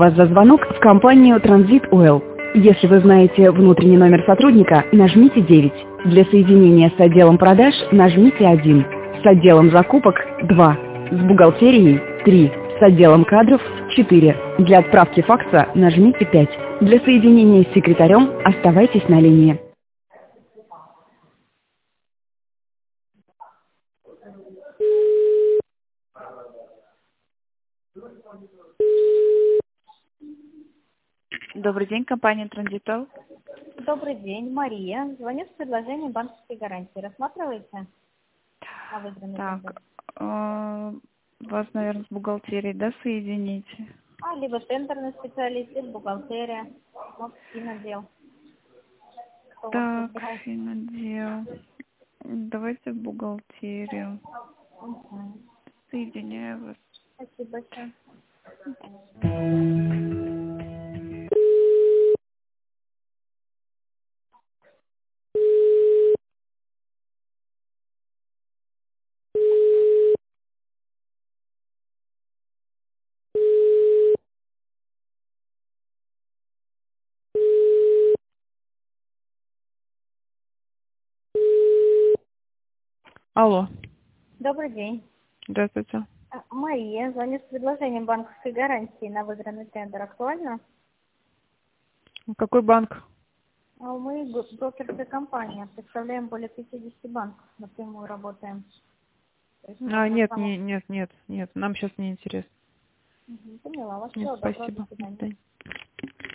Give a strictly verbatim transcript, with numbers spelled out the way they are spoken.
Вас за звонок в компанию Transit Oil. Если вы знаете внутренний номер сотрудника, нажмите девять. Для соединения с отделом продаж нажмите один. С отделом закупок два. С бухгалтерией три. С отделом кадров четыре. Для отправки факса нажмите пять. Для соединения с секретарем оставайтесь на линии. Добрый день, компания Transit Oil. Добрый день, Мария. Звоню с предложением банковской гарантии. Рассматриваете на выбранный тендер? Так, э, вас, наверное, с бухгалтерией, да, соедините? А, либо тендерный специалист, либо бухгалтерия, может, финотдел. Кто вас Так, выбирает? финотдел. Давайте в бухгалтерию. Угу. Соединяю вас. Спасибо большое. Алло, Добрый день. здравствуйте. А, Мария. Звоню с предложением банковской гарантии на выигранный тендер. Актуально? Какой банк? А Мы б- брокерская компания. Представляем более пятидесяти банков. Напрямую работаем. То есть А, можно нет, само- не, нет, нет, нет, нам сейчас не интересно. Мгм, поняла вас. Нет, Всего доброго. До спасибо. До свидания. свидания.